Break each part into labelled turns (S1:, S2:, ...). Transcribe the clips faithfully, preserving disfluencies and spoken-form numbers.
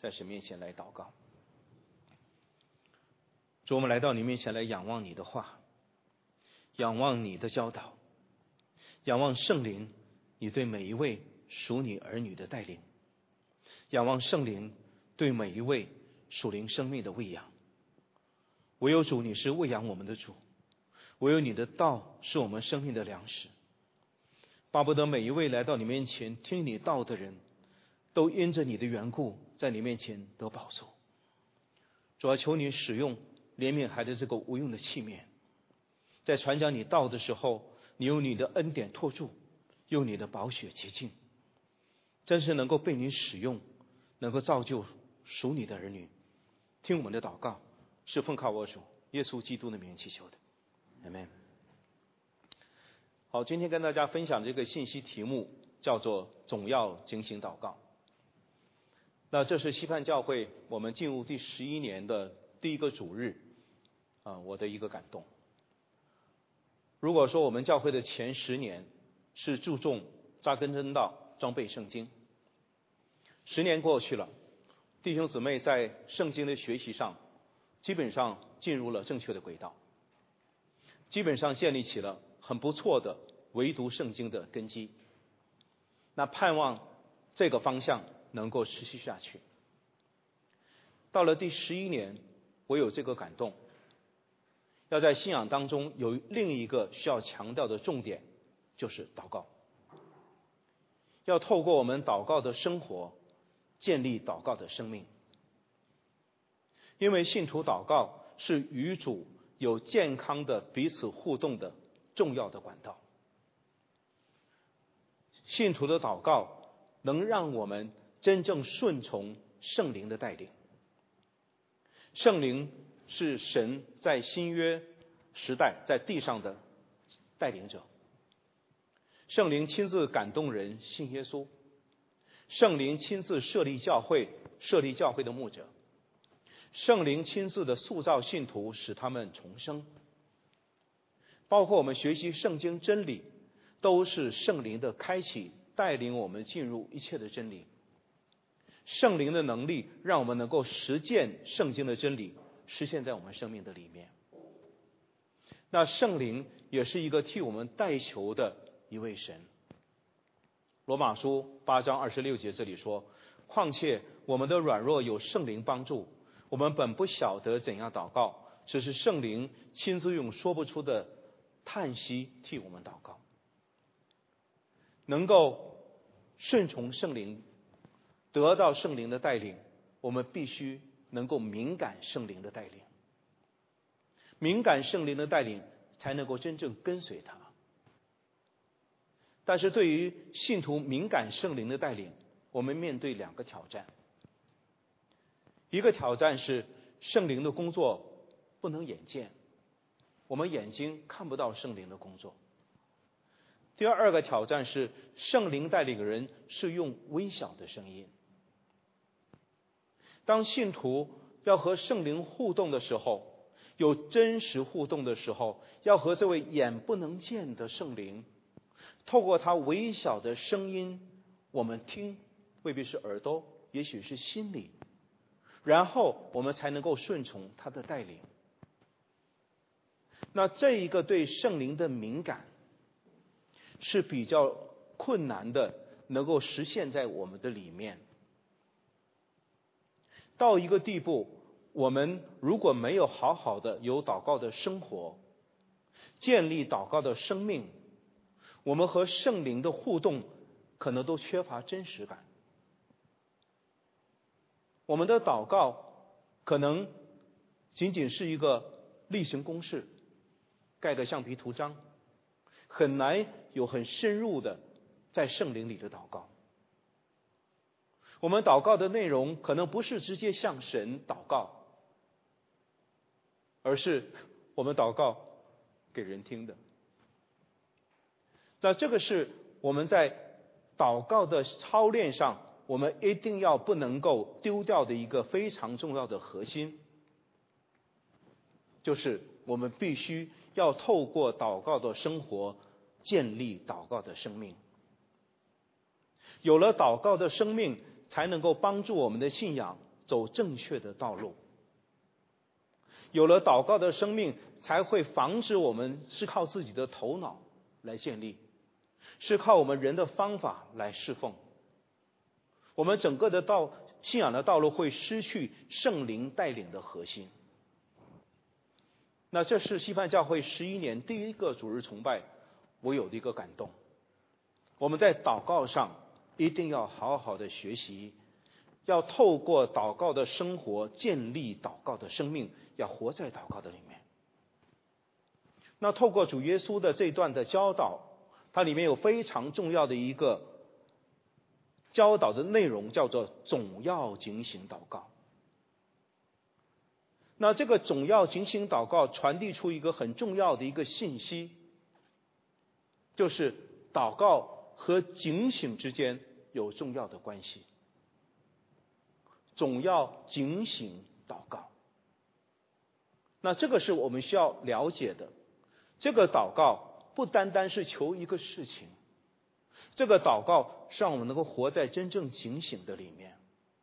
S1: 在神面前来祷告。主，我们来到你面前来仰望你的话，仰望你的教导，仰望圣灵你对每一位属你儿女的带领，仰望圣灵对每一位属灵生命的喂养。唯有主，你是喂养我们的主，唯有你的道是我们生命的粮食。巴不得每一位来到你面前听你道的人，都因着你的缘故在你面前得宝座。主要求你使用怜悯孩子这个无用的器皿，在传讲你道的时候，你用你的恩典托住，用你的宝血洁净，真是能够被你使用，能够造就属你的儿女。听我们的祷告，是奉靠我主耶稣基督的名祈求的，阿们。好，今天跟大家分享这个信息题目叫做总要警醒祷告。那这是西盼教会我们进入第十一年的第一个主日啊，我的一个感动。如果说我们教会的前十年是注重扎根真道、装备圣经，十年过去了，弟兄姊妹在圣经的学习上基本上进入了正确的轨道，基本上建立起了很不错的唯独圣经的根基。那盼望这个方向能够持续下去。到了第十一年，我有这个感动，要在信仰当中有另一个需要强调的重点，就是祷告。要透过我们祷告的生活，建立祷告的生命。因为信徒祷告是与主有健康的彼此互动的重要的管道。信徒的祷告能让我们真正顺从圣灵的带领。圣灵是神在新约时代在地上的带领者，圣灵亲自感动人信耶稣，圣灵亲自设立教会，设立教会的牧者，圣灵亲自的塑造信徒，使他们重生。包括我们学习圣经真理，都是圣灵的开启，带领我们进入一切的真理。圣灵的能力让我们能够实践圣经的真理，实现在我们生命的里面。那圣灵也是一个替我们代求的一位神。罗马书八章二十六节这里说，况且我们的软弱有圣灵帮助，我们本不晓得怎样祷告，只是圣灵亲自用说不出的叹息替我们祷告。能够顺从圣灵，得到圣灵的带领，我们必须能够敏感圣灵的带领，敏感圣灵的带领才能够真正跟随他。但是对于信徒敏感圣灵的带领，我们面对两个挑战。一个挑战是圣灵的工作不能眼见，我们眼睛看不到圣灵的工作。第二个挑战是圣灵带领人是用微小的声音。当信徒要和圣灵互动的时候，有真实互动的时候，要和这位眼不能见的圣灵，透过他微小的声音，我们听，未必是耳朵，也许是心里，然后我们才能够顺从他的带领。那这一个对圣灵的敏感是比较困难的，能够实现在我们的里面。到一个地步，我们如果没有好好的有祷告的生活，建立祷告的生命，我们和圣灵的互动可能都缺乏真实感。我们的祷告可能仅仅是一个例行公事，盖个橡皮图章，很难有很深入的在圣灵里的祷告。我们祷告的内容可能不是直接向神祷告，而是我们祷告给人听的。那这个是我们在祷告的操练上，我们一定要不能够丢掉的一个非常重要的核心，就是我们必须要透过祷告的生活建立祷告的生命。有了祷告的生命，才能够帮助我们的信仰走正确的道路。有了祷告的生命，才会防止我们是靠自己的头脑来建立，是靠我们人的方法来侍奉。我们整个的道信仰的道路会失去圣灵带领的核心。那这是西范教会十一年第一个主日崇拜我有的一个感动。我们在祷告上一定要好好的学习，要透过祷告的生活建立祷告的生命，要活在祷告的里面。那透过主耶稣的这段的教导，它里面有非常重要的一个教导的内容，叫做总要警醒祷告。那这个总要警醒祷告传递出一个很重要的一个信息，就是祷告和警醒之间有重要的关系。总要警醒祷告，那这个是我们需要了解的。这个祷告不单单是求一个事情，这个祷告是让我们能够活在真正警醒的里面。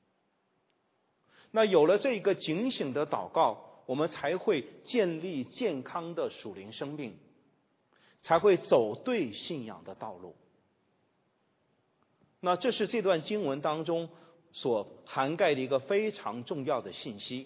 S1: 那有了这个警醒的祷告，我们才会建立健康的属灵生命，才会走对信仰的道路。那这是这段经文当中所涵盖的一个非常重要的信息。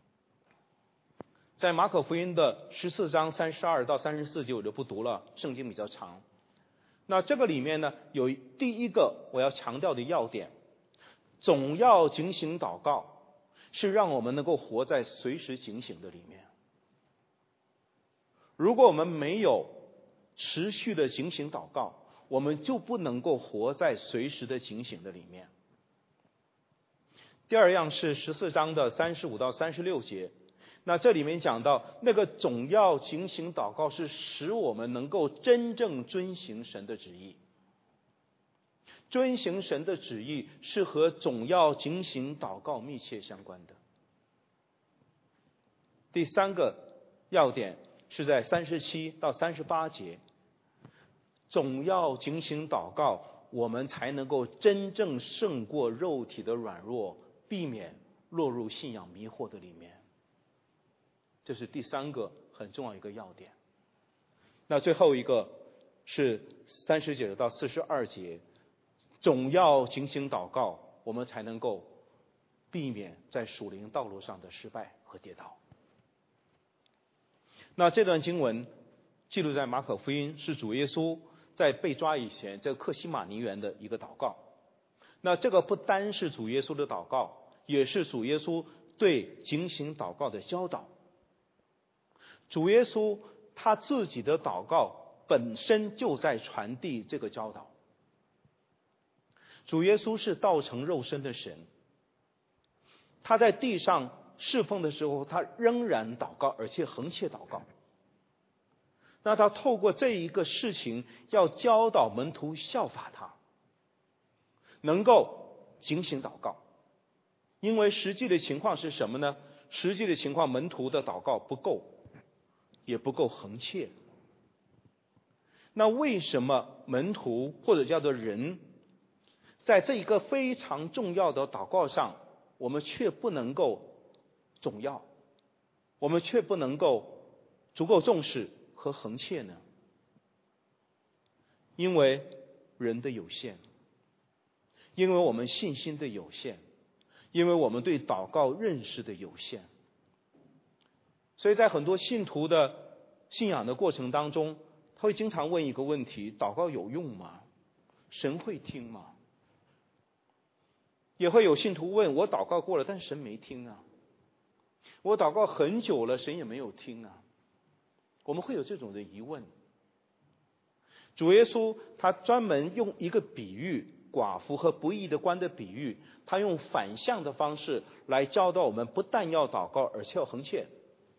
S1: 在马可福音的十四章三十二到三十四节我就不读了，圣经比较长。那这个里面呢，有第一个我要强调的要点，总要警醒祷告，是让我们能够活在随时警醒的里面。如果我们没有持续的警醒祷告，我们就不能够活在随时的警醒的里面。第二样是十四章的三十五到三十六节，那这里面讲到那个总要警醒祷告是使我们能够真正遵行神的旨意。遵行神的旨意是和总要警醒祷告密切相关的。第三个要点是在三十七到三十八节，总要警醒祷告，我们才能够真正胜过肉体的软弱，避免落入信仰迷惑的里面。这是第三个很重要一个要点。那最后一个是三十九到四十二节，总要警醒祷告，我们才能够避免在属灵道路上的失败和跌倒。那这段经文记录在马可福音，是主耶稣在被抓以前这个客西马尼园的一个祷告。那这个不单是主耶稣的祷告，也是主耶稣对警醒祷告的教导。主耶稣他自己的祷告本身就在传递这个教导。主耶稣是道成肉身的神，他在地上侍奉的时候，他仍然祷告，而且横切祷告。那他透过这一个事情，要教导门徒效法他，能够警醒祷告。因为实际的情况是什么呢？实际的情况，门徒的祷告不够，也不够横切。那为什么门徒或者叫做人，在这一个非常重要的祷告上，我们却不能够总要，我们却不能够足够重视和横切呢？因为人的有限，因为我们信心的有限，因为我们对祷告认识的有限。所以在很多信徒的信仰的过程当中，他会经常问一个问题：祷告有用吗？神会听吗？也会有信徒问，我祷告过了，但神没听啊，我祷告很久了，神也没有听啊。我们会有这种的疑问。主耶稣他专门用一个比喻，寡妇和不义的官的比喻，他用反向的方式来教导我们，不但要祷告，而且要横切。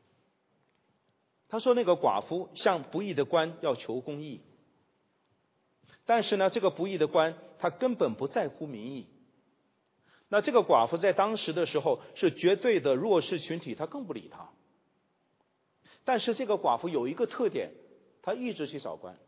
S1: 他说那个寡妇向不义的官要求公义，但是呢，这个不义的官他根本不在乎民意。那这个寡妇在当时的时候是绝对的弱势群体，他更不理他。但是这个寡妇有一个特点，他一直去找官，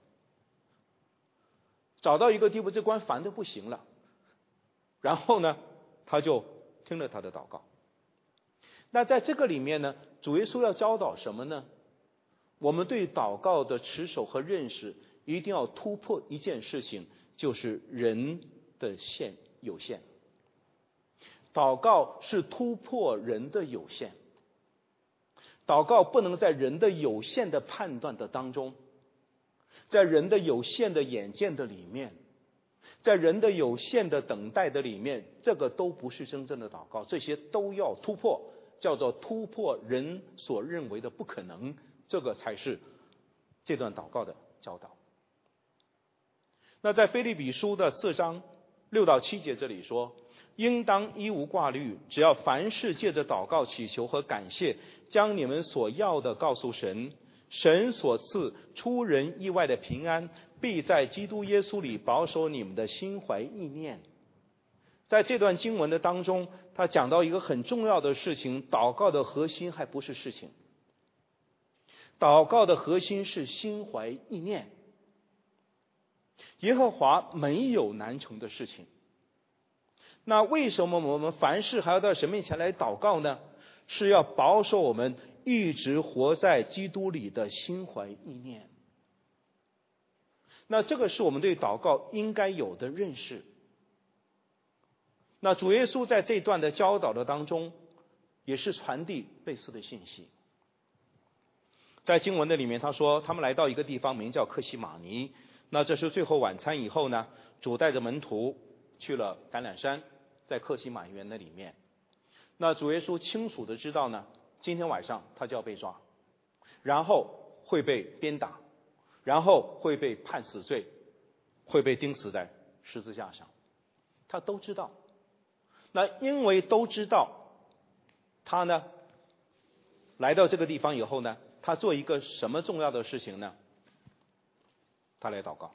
S1: 找到一个地步，这官烦得不行了，然后呢，他就听了他的祷告。那在这个里面呢，主耶稣要教导什么呢？我们对祷告的持守和认识，一定要突破一件事情，就是人的限有限。祷告是突破人的有限，祷告不能在人的有限的判断的当中，在人的有限的眼见的里面，在人的有限的等待的里面，这个都不是真正的祷告，这些都要突破，叫做突破人所认为的不可能，这个才是这段祷告的教导。那在腓立比书的四章六到七节这里说，应当一无挂虑，只要凡事借着祷告祈求和感谢，将你们所要的告诉神，神所赐出人意外的平安，必在基督耶稣里保守你们的心怀意念。在这段经文的当中，他讲到一个很重要的事情，祷告的核心还不是事情，祷告的核心是心怀意念。耶和华没有难成的事情，那为什么我们凡事还要到神面前来祷告呢？是要保守我们一直活在基督里的心怀意念。那这个是我们对祷告应该有的认识。那主耶稣在这段的教导的当中，也是传递类似的信息。在经文的里面他说，他们来到一个地方名叫客西马尼，那这是最后晚餐以后呢，主带着门徒去了橄榄山，在客西马尼园的里面。那主耶稣清楚的知道呢，今天晚上他就要被抓，然后会被鞭打，然后会被判死罪，会被钉死在十字架上，他都知道。那因为都知道，他呢来到这个地方以后呢，他做一个什么重要的事情呢？他来祷告。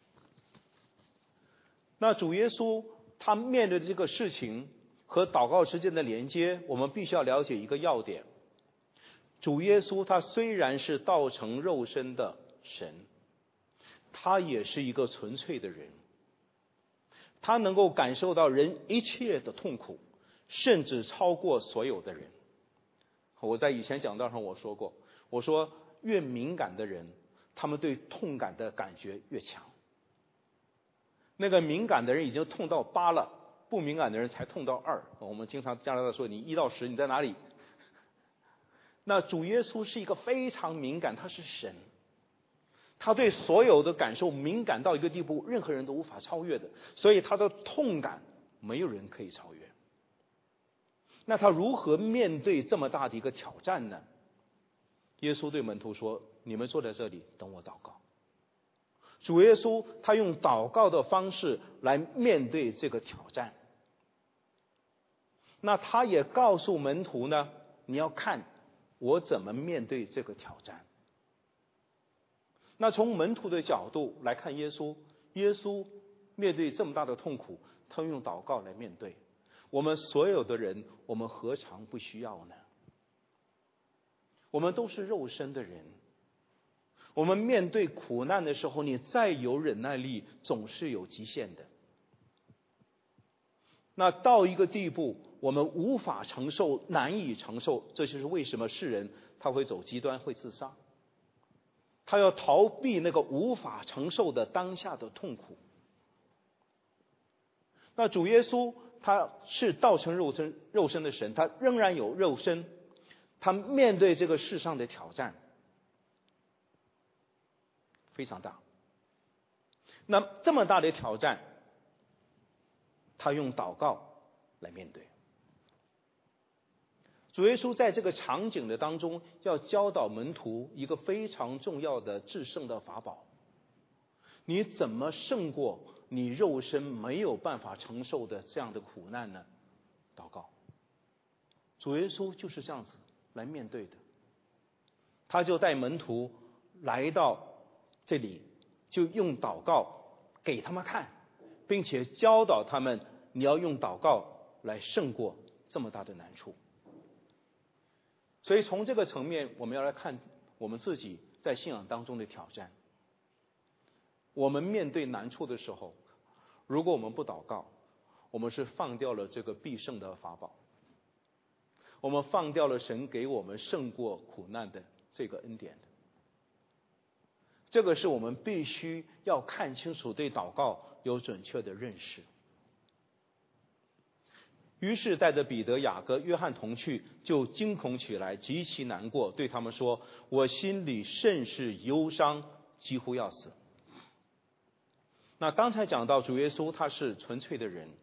S1: 那主耶稣他面对的这个事情和祷告之间的连接，我们必须要了解一个要点。主耶稣他虽然是道成肉身的神，他也是一个纯粹的人，他能够感受到人一切的痛苦，甚至超过所有的人。我在以前讲道上我说过，我说越敏感的人，他们对痛感的感觉越强。那个敏感的人已经痛到八了，不敏感的人才痛到二。我们经常加拿大说，你一到十你在哪里？那主耶稣是一个非常敏感，他是神，他对所有的感受敏感到一个地步，任何人都无法超越的，所以他的痛感没有人可以超越。那他如何面对这么大的一个挑战呢？耶稣对门徒说，你们坐在这里等我祷告。主耶稣他用祷告的方式来面对这个挑战。那他也告诉门徒呢，你要看我怎么面对这个挑战。那从门徒的角度来看耶稣，耶稣面对这么大的痛苦，他用祷告来面对。我们所有的人，我们何尝不需要呢？我们都是肉身的人，我们面对苦难的时候，你再有忍耐力，总是有极限的。那到一个地步，我们无法承受，难以承受，这就是为什么世人他会走极端，会自杀。他要逃避那个无法承受的当下的痛苦。那主耶稣他是道成肉身肉身的神，他仍然有肉身，他面对这个世上的挑战非常大。那这么大的挑战，他用祷告来面对。主耶稣在这个场景的当中，要教导门徒一个非常重要的制胜的法宝。你怎么胜过你肉身没有办法承受的这样的苦难呢？祷告。主耶稣就是这样子来面对的。他就带门徒来到这里，就用祷告给他们看，并且教导他们，你要用祷告来胜过这么大的难处。所以从这个层面，我们要来看我们自己在信仰当中的挑战。我们面对难处的时候，如果我们不祷告， 我们是放掉了这个必胜的法宝，我们放掉了神给我们胜过苦难的这个恩典的。这个是我们必须要看清楚，对祷告有准确的认识。于是带着彼得、雅各、约翰同去，就惊恐起来，极其难过，对他们说：我心里甚是忧伤，几乎要死。那刚才讲到主耶稣他是纯粹的人，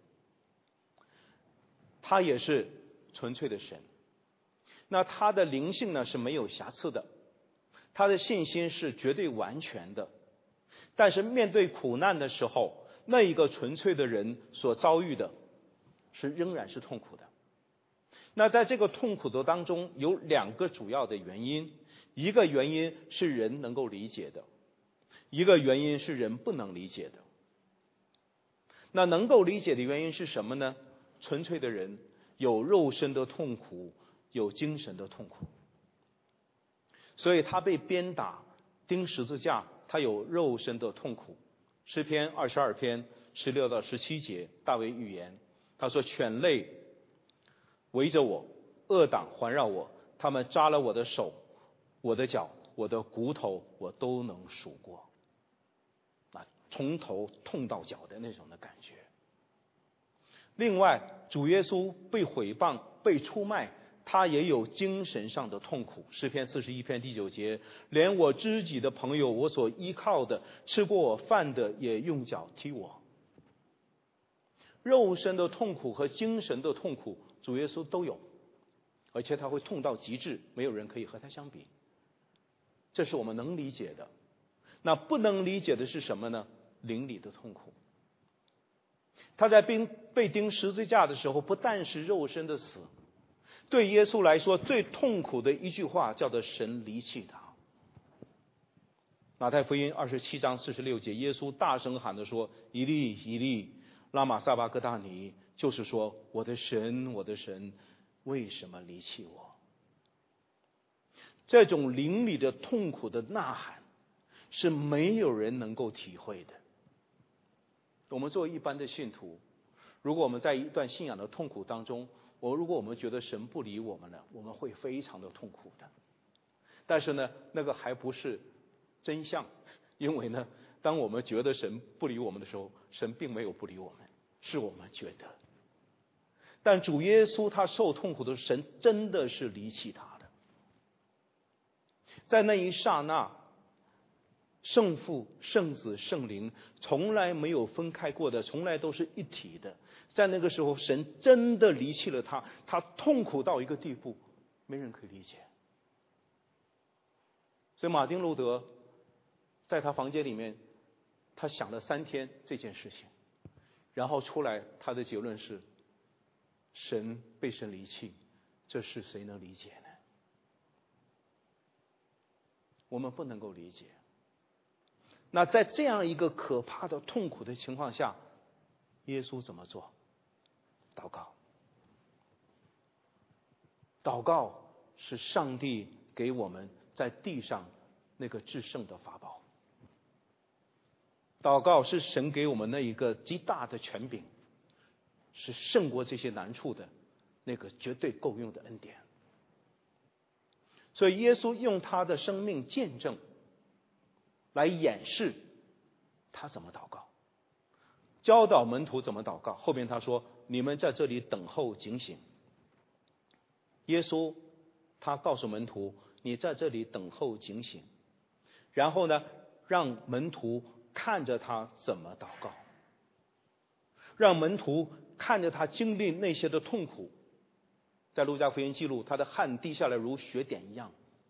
S1: 他也是纯粹的神，那他的灵性呢是没有瑕疵的，他的信心是绝对完全的。但是面对苦难的时候，那一个纯粹的人所遭遇的是仍然是痛苦的。那在这个痛苦的当中有两个主要的原因，一个原因是人能够理解的，一个原因是人不能理解的。那能够理解的原因是什么呢？纯粹的人有肉身的痛苦，有精神的痛苦，所以他被鞭打钉十字架，他有肉身的痛苦。诗篇二十二篇十六到十七节，大卫预言，他说：犬类围着我，恶党环绕我，他们扎了我的手，我的脚，我的骨头我都能数过。啊，从头痛到脚的那种的感觉。另外，主耶稣被毁谤、被出卖，他也有精神上的痛苦。诗篇四十一篇第九节，连我知己的朋友，我所依靠的，吃过我饭的，也用脚踢我。肉身的痛苦和精神的痛苦，主耶稣都有，而且他会痛到极致，没有人可以和他相比。这是我们能理解的。那不能理解的是什么呢？灵里的痛苦。他在被被钉十字架的时候，不但是肉身的死，对耶稣来说最痛苦的一句话叫做神离弃他。马太福音二十七章四十六节，耶稣大声喊着说：以利以利拉玛撒巴各大尼，就是说，我的神我的神，为什么离弃我？这种灵里的痛苦的呐喊是没有人能够体会的。我们作为一般的信徒，如果我们在一段信仰的痛苦当中，我如果我们觉得神不理我们了，我们会非常的痛苦的。但是呢，那个还不是真相，因为呢，当我们觉得神不理我们的时候，神并没有不理我们，是我们觉得。但主耶稣他受痛苦的神真的是离弃他的。在那一刹那，圣父、圣子、圣灵从来没有分开过的，从来都是一体的。在那个时候，神真的离弃了他，他痛苦到一个地步，没人可以理解。所以马丁路德在他房间里面，他想了三天这件事情，然后出来他的结论是：神被神离弃，这是谁能理解呢？我们不能够理解。那在这样一个可怕的痛苦的情况下，耶稣怎么做？祷告。祷告是上帝给我们在地上那个至圣的法宝。祷告是神给我们那一个极大的权柄，是胜过这些难处的那个绝对够用的恩典。所以耶稣用他的生命见证来演示他怎么祷告，教导门徒怎么祷告。后边他说：你们在这里等候警醒。耶稣他告诉门徒，你在这里等候警醒，然后呢，让门徒看着他怎么祷告，让门徒看着他经历那些的痛苦。在路加福音记录，他的汗滴下来如雪点一样，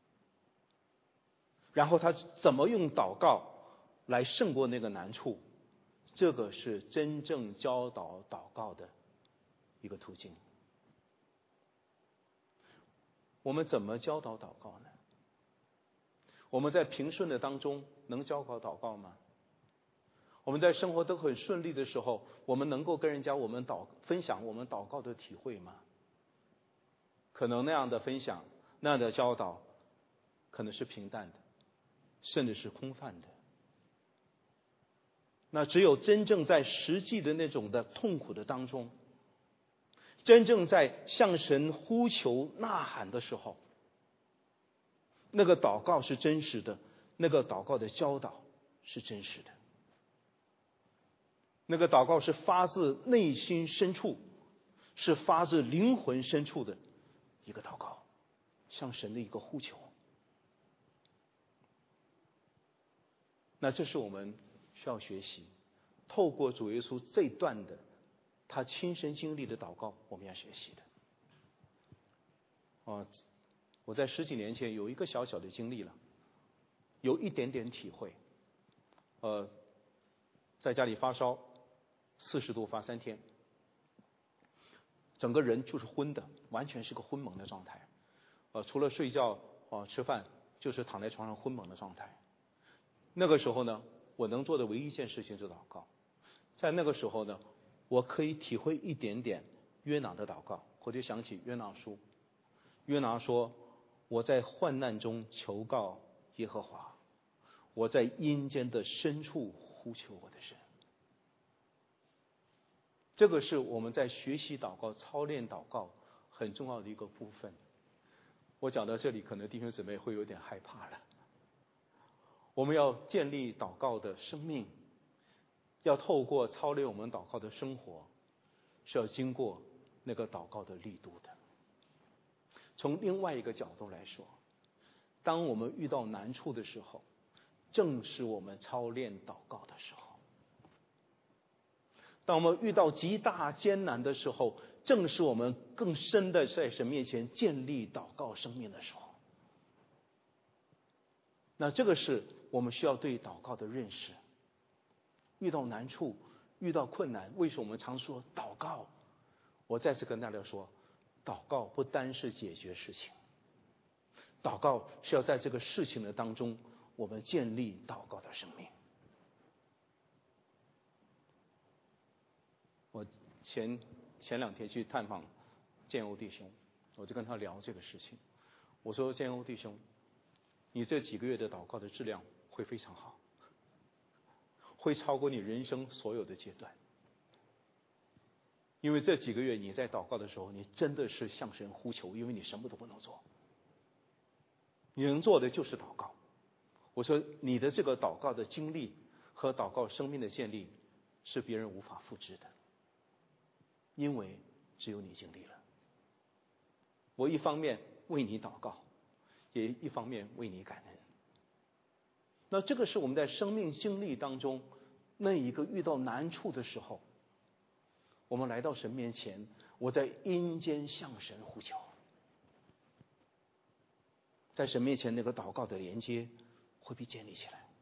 S1: 然后他怎么用祷告来胜过那个难处，这个是真正教导祷告的一个途径。我们怎么教导祷告呢？我们在平顺的当中能教导祷告吗？我们在生活都很顺利的时候，我们能够跟人家我们祷分享我们祷告的体会吗？可能那样的分享，那样的教导可能是平淡的，甚至是空泛的。 那只有真正在实际的那种的痛苦的当中，真正在向神呼求呐喊的时候，那个祷告是真实的，那个祷告的教导是真实的，那个祷告是发自内心深处，是发自灵魂深处的一个祷告，向神的一个呼求。那这是我们需要学习，透过主耶稣这段的他亲身经历的祷告，我们要学习的。啊，我在十几年前有一个小小的经历了，有一点点体会。呃，在家里发烧，四十度发三天，整个人就是昏的，完全是个昏蒙的状态。呃，除了睡觉啊、呃、吃饭，就是躺在床上昏蒙的状态。那个时候呢，我能做的唯一一件事情是祷告。在那个时候呢，我可以体会一点点约拿的祷告，我就想起约拿书。约拿说：“我在患难中求告耶和华，我在阴间的深处呼求我的神。”这个是我们在学习祷告、操练祷告很重要的一个部分。我讲到这里，可能弟兄姊妹会有点害怕了。我们要建立祷告的生命，要透过操练我们祷告的生活，是要经过那个祷告的力度的。从另外一个角度来说，当我们遇到难处的时候，正是我们操练祷告的时候；当我们遇到极大艰难的时候，正是我们更深的在神面前建立祷告生命的时候。那这个是我们需要对祷告的认识。遇到难处，遇到困难，为什么我们常说祷告？我再次跟大家说，祷告不单是解决事情，祷告是要在这个事情的当中，我们建立祷告的生命。我前前两天去探访建欧弟兄，我就跟他聊这个事情。我说：“建欧弟兄，你这几个月的祷告的质量会非常好，会超过你人生所有的阶段。因为这几个月你在祷告的时候，你真的是向神呼求，因为你什么都不能做，你能做的就是祷告。”我说：“你的这个祷告的经历和祷告生命的建立，是别人无法复制的，因为只有你经历了。我一方面为你祷告，也一方面为你感恩。”那这个是我们在生命经历当中那一个遇到难处的时候，我们来到神面前，我在阴间向神呼求，在神面前那个祷告的连接会被建立起来。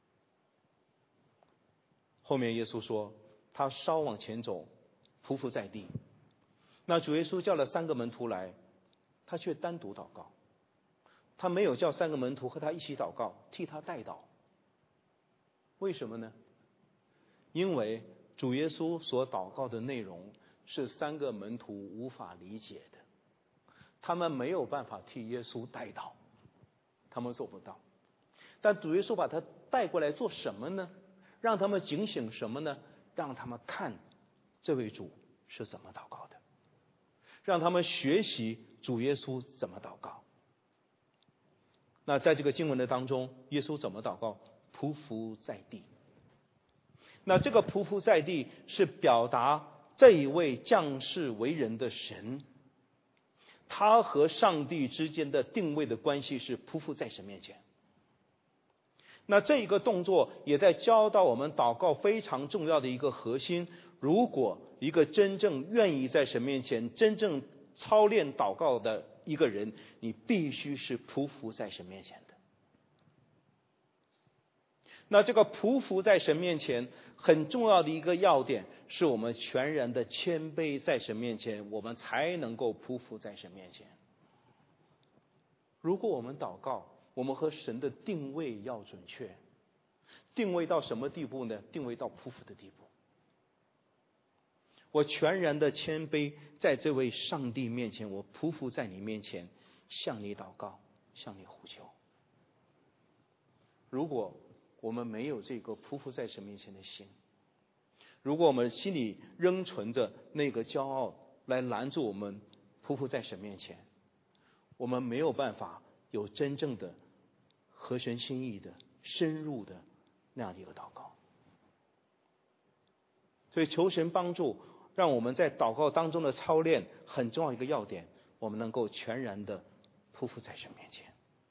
S1: 后面耶稣说，他稍往前走，匍匐在地。那主耶稣叫了三个门徒来，他却单独祷告，他没有叫三个门徒和他一起祷告，替他代祷。为什么呢？因为主耶稣所祷告的内容是三个门徒无法理解的，他们没有办法替耶稣代祷，他们做不到。但主耶稣把他带过来做什么呢？让他们警醒什么呢？让他们看这位主是怎么祷告的，让他们学习主耶稣怎么祷告。那在这个经文的当中，耶稣怎么祷告？匍匐在地。那这个匍匐在地是表达这一位降世为人的神，他和上帝之间的定位的关系是匍匐在神面前。那这一个动作也在教导我们祷告非常重要的一个核心。如果一个真正愿意在神面前真正操练祷告的一个人，你必须是匍匐在神面前的。那这个匍匐在神面前很重要的一个要点，是我们全然的谦卑在神面前，我们才能够匍匐在神面前。如果我们祷告，我们和神的定位要准确，定位到什么地步呢？定位到匍匐的地步。我全然的谦卑在这位上帝面前，我匍匐在你面前，向你祷告，向你呼求。如果我们没有这个匍匐在神面前的心， 如果我们心里仍存着那个骄傲来拦住我们匍匐在神面前，我们没有办法有真正的合神心意的深入的那样的一个祷告。所以求神帮助，让我们在祷告当中的操练很重要一个要点，我们能够全然的匍匐在神面前。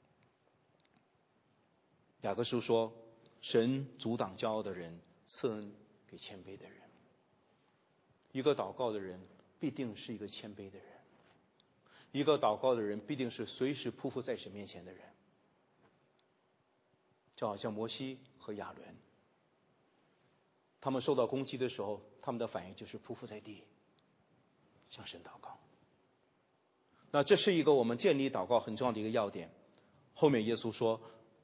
S1: 雅各书说，神阻挡骄傲的人，赐恩给谦卑的人。一个祷告的人必定是一个谦卑的人，一个祷告的人必定是随时匍匐在神面前的人。就好像摩西和亚伦，他们受到攻击的时候，他们的反应就是匍匐在地向神祷告。那这是一个我们建立祷告很重要的一个要点。后面耶稣说，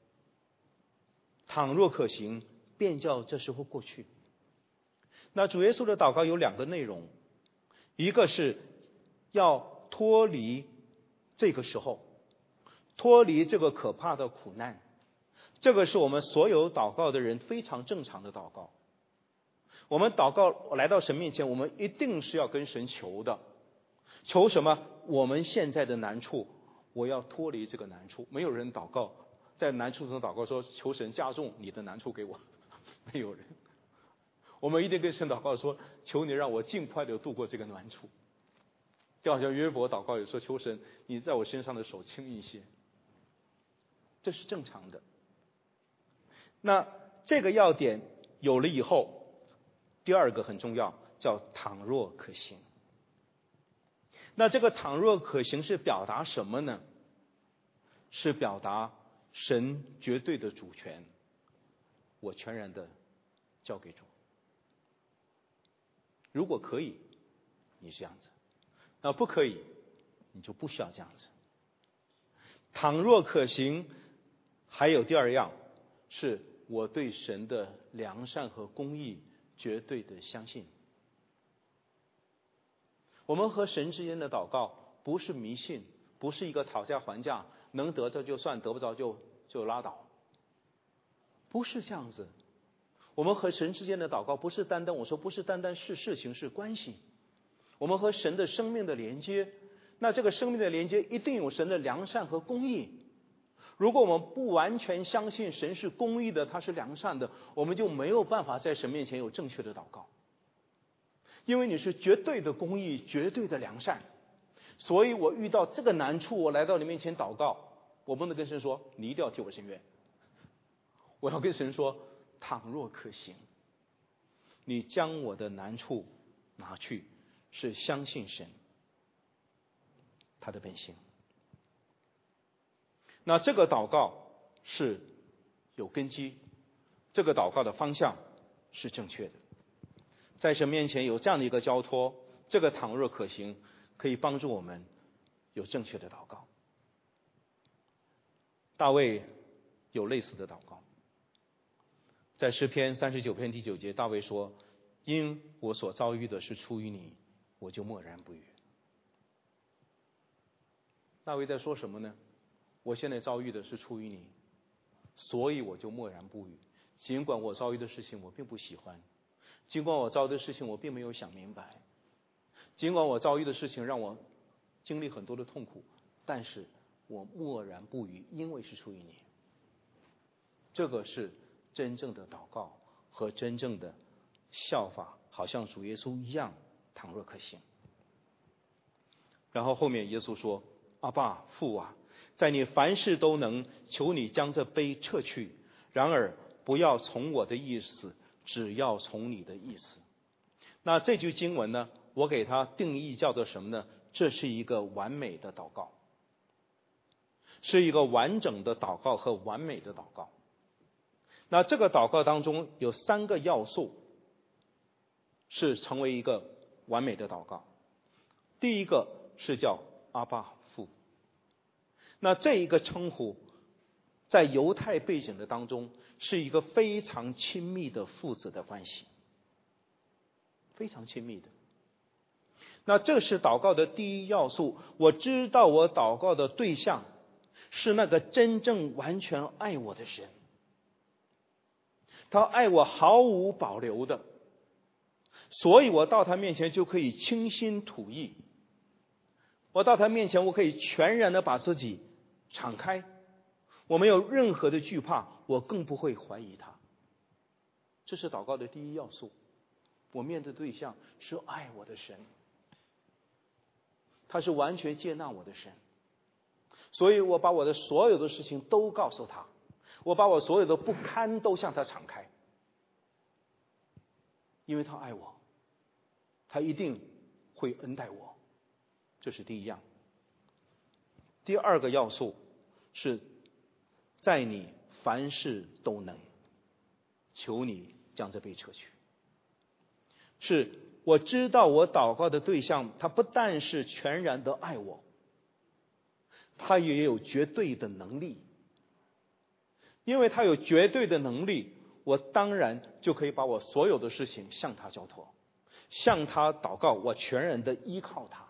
S1: 倘若可行，便叫这时候过去。那主耶稣的祷告有两个内容，一个是要脱离这个时候，脱离这个可怕的苦难，这个是我们所有祷告的人非常正常的祷告。我们祷告来到神面前，我们一定是要跟神求的。求什么？我们现在的难处，我要脱离这个难处。没有人祷告在难处中祷告说求神加重你的难处给我，没有人。我们一定跟神祷告说，求你让我尽快的度过这个难处。就好像约伯祷告也说，求神你在我身上的手轻一些，这是正常的。那这个要点有了以后，第二个很重要，叫倘若可行。那这个倘若可行是表达什么呢？是表达神绝对的主权，我全然的交给主。如果可以，你是这样子；那不可以，你就不需要这样子。倘若可行，还有第二样，是我对神的良善和公义绝对的相信。我们和神之间的祷告不是迷信，不是一个讨价还价，能得着就算，得不着就就拉倒，不是这样子。我们和神之间的祷告不是单单，我说不是单单是事情，是关系。我们和神的生命的连接，那这个生命的连接一定有神的良善和公义。如果我们不完全相信神是公义的，他是良善的，我们就没有办法在神面前有正确的祷告。因为你是绝对的公义，绝对的良善，所以我遇到这个难处，我来到你面前祷告，我不能跟神说你一定要替我伸冤，我要跟神说倘若可行，你将我的难处拿去，是相信神他的本性。那这个祷告是有根基，这个祷告的方向是正确的，在神面前有这样的一个交托，这个倘若可行，可以帮助我们有正确的祷告。大卫有类似的祷告，在诗篇三十九篇第九节，大卫说，因我所遭遇的是出于你，我就默然不语。大卫在说什么呢？我现在遭遇的是出于你，所以我就默然不语。尽管我遭遇的事情我并不喜欢，尽管我遭遇的事情我并没有想明白，尽管我遭遇的事情让我经历很多的痛苦，但是我默然不语，因为是出于你。这个是真正的祷告和真正的效法，好像主耶稣一样，倘若可行。然后后面耶稣说，阿爸父啊，在你凡事都能，求你将这杯撤去，然而不要从我的意思，只要从你的意思。那这句经文呢，我给它定义叫做什么呢？这是一个完美的祷告，是一个完整的祷告和完美的祷告。那这个祷告当中有三个要素是成为一个完美的祷告。第一个是叫阿爸父，那这一个称呼在犹太背景的当中是一个非常亲密的父子的关系，非常亲密的。那这是祷告的第一要素，我知道我祷告的对象是那个真正完全爱我的神，他爱我毫无保留的， 所以我到他面前就可以倾心吐意，我到他面前我可以全然的把自己敞开，我没有任何的惧怕，我更不会怀疑他。这是祷告的第一要素。我面对对象是爱我的神，他是完全接纳我的神，所以我把我的所有的事情都告诉他，我把我所有的不堪都向他敞开，因为他爱我，他一定会恩待我。这是第一样。第二个要素是在你凡事都能，求你将这杯撤去。是我知道我祷告的对象，他不但是全然的爱我，他也有绝对的能力。因为他有绝对的能力，我当然就可以把我所有的事情向他交托，向他祷告，我全然的依靠他。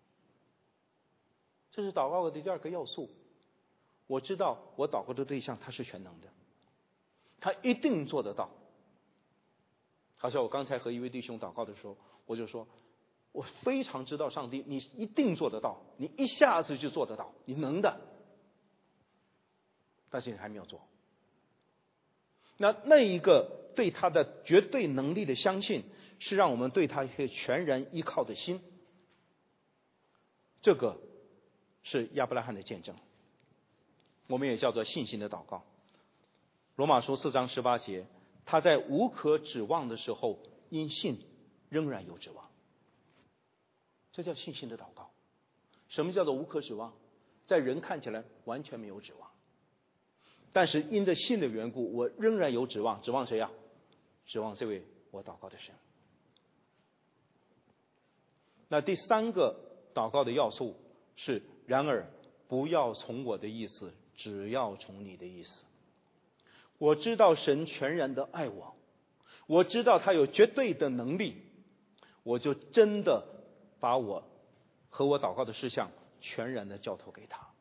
S1: 这是祷告的第二个要素。我知道我祷告的对象他是全能的，他一定做得到。好像我刚才和一位弟兄祷告的时候，我就说，我非常知道上帝你一定做得到，你一下子就做得到，你能的，但是你还没有做。那那一个对他的绝对能力的相信，是让我们对他一个全然依靠的心。这个是亚伯拉罕的见证，我们也叫做信心的祷告。罗马书四章十八节，他在无可指望的时候，因信仍然有指望。这叫信心的祷告。什么叫做无可指望？在人看起来完全没有指望，但是因着信的缘故，我仍然有指望。指望谁呀？指望这位我祷告的神。那第三个祷告的要素是，然而不要从我的意思，只要从你的意思。我知道神全然的爱我，我知道他有绝对的能力，我就真的把我和我祷告的事项全然的交托给他。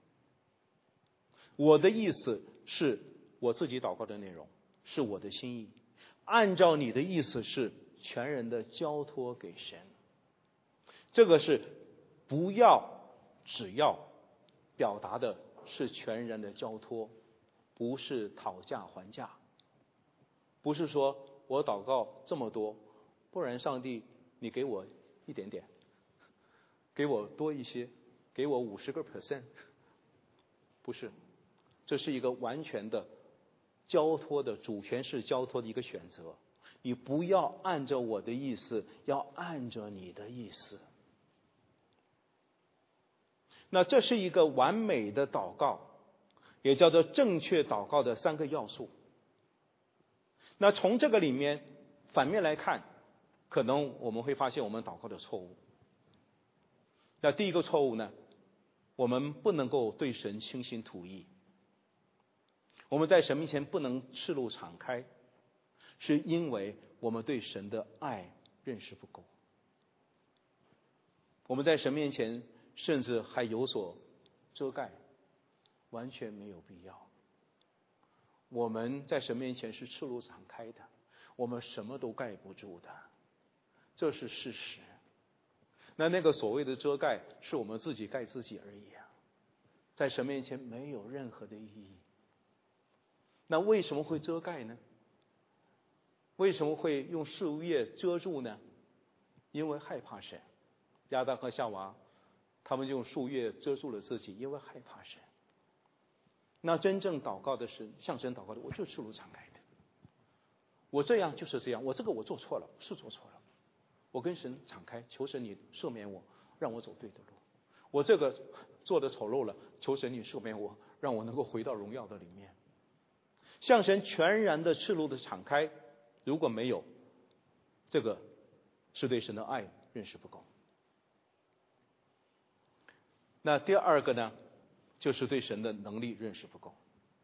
S1: 我的意思是我自己祷告的内容，是我的心意，按照你的意思是全然的交托给神。这个是不要只要表达的是全然的交托，不是讨价还价，不是说我祷告这么多，不然上帝你给我一点点，给我多一些，给我五十个 percent， 不是，这是一个完全的交托的主权式交托的一个选择。你不要按照我的意思，要按照你的意思。那这是一个完美的祷告，也叫做正确祷告的三个要素。那从这个里面反面来看，可能我们会发现我们祷告的错误。那第一个错误呢，我们不能够对神倾心吐意，我们在神面前不能赤露敞开，是因为我们对神的爱认识不够。我们在神面前甚至还有所遮盖，完全没有必要。我们在神面前是赤露敞开的，我们什么都盖不住的，这是事实。那那个所谓的遮盖，是我们自己盖自己而已啊，在神面前没有任何的意义。那为什么会遮盖呢？为什么会用树叶遮住呢？因为害怕神。亚当和夏娃他们用树叶遮住了自己，因为害怕神。那真正祷告的是向神祷告的，我就赤露敞开的，我这样就是这样，我这个我做错了，是做错了，我跟神敞开，求神你赦免我，让我走对的路。我这个做的丑陋了，求神你赦免我，让我能够回到荣耀的里面。向神全然的赤露的敞开，如果没有，这个是对神的爱认识不够。那第二个呢，就是对神的能力认识不够。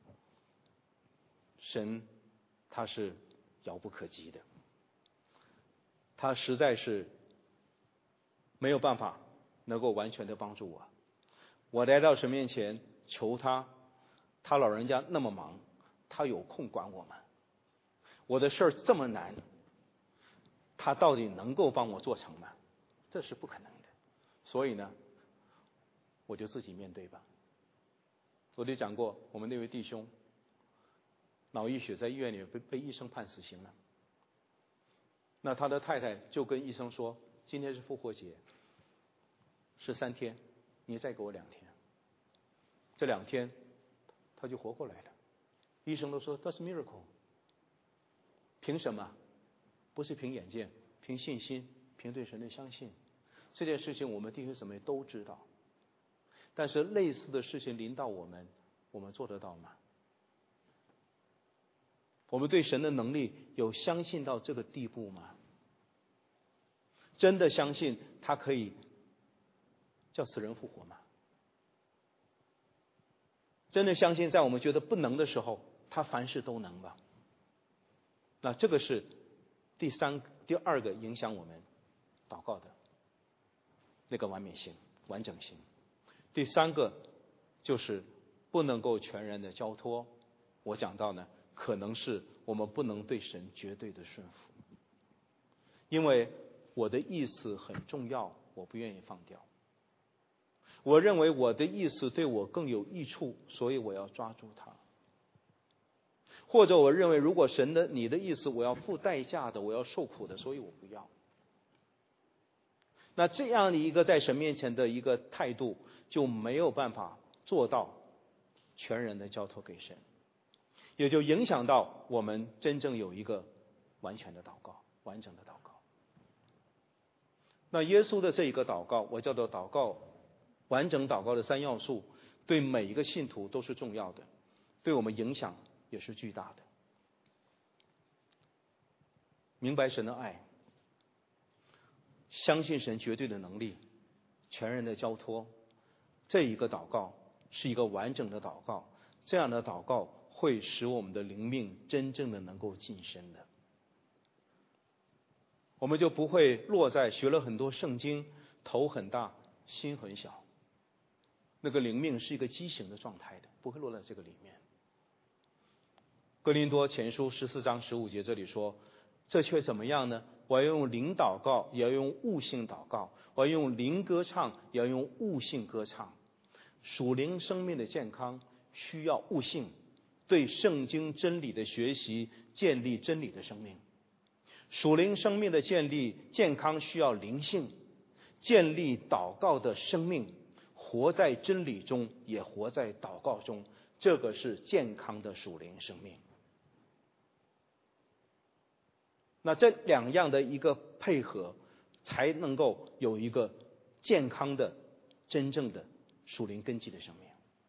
S1: 神他是遥不可及的，他实在是没有办法能够完全的帮助我。我来到神面前求他，他老人家那么忙，他有空管我们？我的事儿这么难， 他到底能够帮我做成吗？这是不可能的。所以呢，我就自己面对吧。我就讲过，我们那位弟兄脑溢血在医院里被被医生判死刑了。那他的太太就跟医生说，今天是复活节，是三天，你再给我两天。这两天他就活过来了。医生都说 That's a miracle。 凭什么？不是凭眼见，凭信心，凭对神的相信。这件事情我们弟兄姊妹都知道，但是类似的事情临到我们，我们做得到吗？我们对神的能力有相信到这个地步吗？真的相信他可以叫死人复活吗？真的相信在我们觉得不能的时候，他凡事都能吧？那这个是第三、第二个影响我们祷告的那个完美性、完整性。第三个就是不能够全然的交托。我讲到呢，可能是我们不能对神绝对的顺服，因为我的意思很重要，我不愿意放掉。我认为我的意思对我更有益处，所以我要抓住它。或者我认为如果神的你的意思我要付代价的，我要受苦的，所以我不要。那这样的一个在神面前的一个态度，就没有办法做到全然的交托给神，也就影响到我们真正有一个完全的祷告，完整的祷告。那耶稣的这一个祷告，我叫做祷告完整祷告的三要素，对每一个信徒都是重要的，对我们影响也是巨大的。明白神的爱，相信神绝对的能力，全然的交托，这一个祷告是一个完整的祷告。这样的祷告会使我们的灵命真正的能够晋升的。我们就不会落在学了很多圣经，头很大心很小，那个灵命是一个畸形的状态的，不会落在这个里面。哥林多前书十四章十五节这里说，这却怎么样呢？我要用灵祷告，也要用悟性祷告；我要用灵歌唱，也要用悟性歌唱。属灵生命的健康需要悟性，对圣经真理的学习，建立真理的生命。属灵生命的建立健康需要灵性，建立祷告的生命，活在真理中，也活在祷告中，这个是健康的属灵生命。那这两样的一个配合，才能够有一个健康的真正的属灵根基的生命。